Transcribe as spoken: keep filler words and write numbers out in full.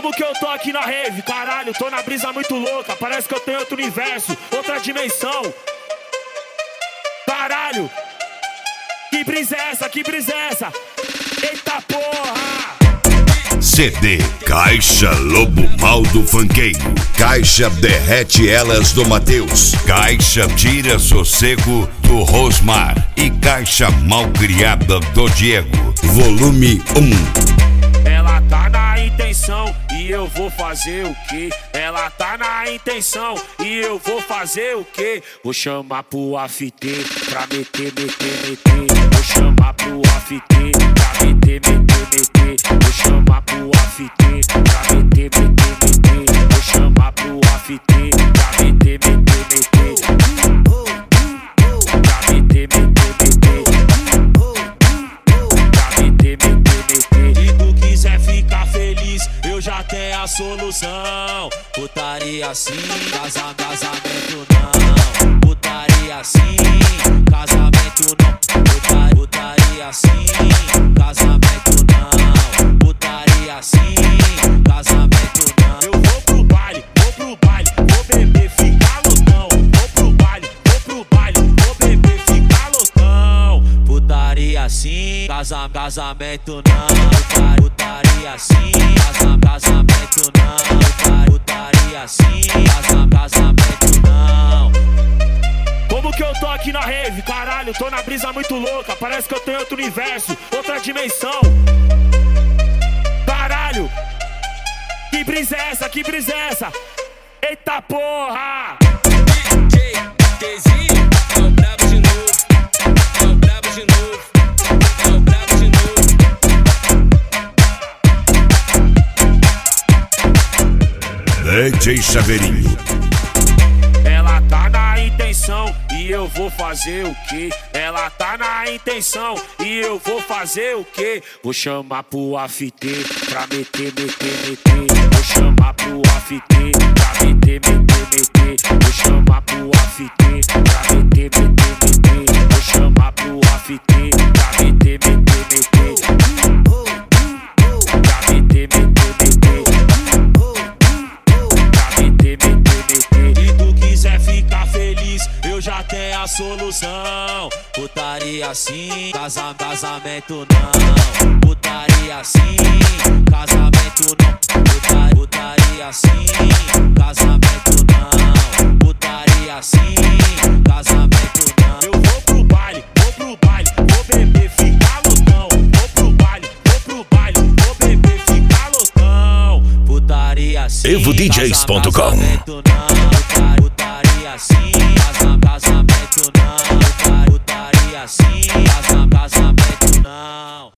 Como que eu tô aqui na rave? Caralho, tô na brisa muito louca. Parece que eu tenho outro universo, outra dimensão. Caralho, que brisa é essa? Que brisa é essa? Eita porra! C D Caixa Lobo Mal do Funkeiro. Caixa Derrete Elas do Matheus. Caixa Tira Sossego do Rosmar. E Caixa Malcriada do Diego. Volume um. Ela tá na intenção e eu vou fazer o quê? Ela tá na intenção e eu vou fazer o quê? Vou chamar pro after pra meter, meter, meter. Vou chamar pro after pra meter, meter, meter. Vou chamar pro after pra meter, meter, meter. Vou chamar pro after pra meter, meter, meter. Pra meter, meter, meter. Pra meter, meter, meter. E tu quiser ficar feliz, eu já tenho a solução. Putaria assim, casa, casamento não. Putaria assim, casamento não. Putaria, putaria assim, casamento não. Putaria assim, casamento não. Eu vou pro baile, vou pro baile, vou beber, ficar loucão. Vou pro baile, vou pro baile, vou beber, ficar loucão. Putaria assim, casa, casamento não. Putaria assim, casa, casamento não. Putaria assim, casa, casamento não. Como que eu tô aqui na rave? Caralho, tô na brisa muito louca. Parece que eu tenho outro universo, outra dimensão. Caralho, que brisa é essa? Que brisa é essa? Eita porra! D J Deizinho é o brabo de novo, é o brabo de novo, é o brabo de novo. D J Chaveirinho. Ela tá na intenção e eu vou fazer o quê? Ela tá na intenção e eu vou fazer o quê? Vou chamar pro after pra meter, meter, meter. Vou chamar pro after pra meter, meter, meter. Vou chamar pro after pra meter, meter, meter. Vou chamar pro after pra meter, meter, meter. Pra meter, meter, meter. Pra meter, meter, meter. E tu quiser ficar feliz, eu já tenho a solução. Putaria assim, casa, casamento não. Putaria assim, casamento não. Putaria, putaria assim, casamento não. Putaria assim, casamento não. Eu vou pro baile, vou pro baile, vou beber, ficar loucão. Vou pro baile, vou pro baile, vou beber, ficar loucão. Putaria assim, evo d js ponto com. Putaria assim, casamento não. Putaria assim, casamento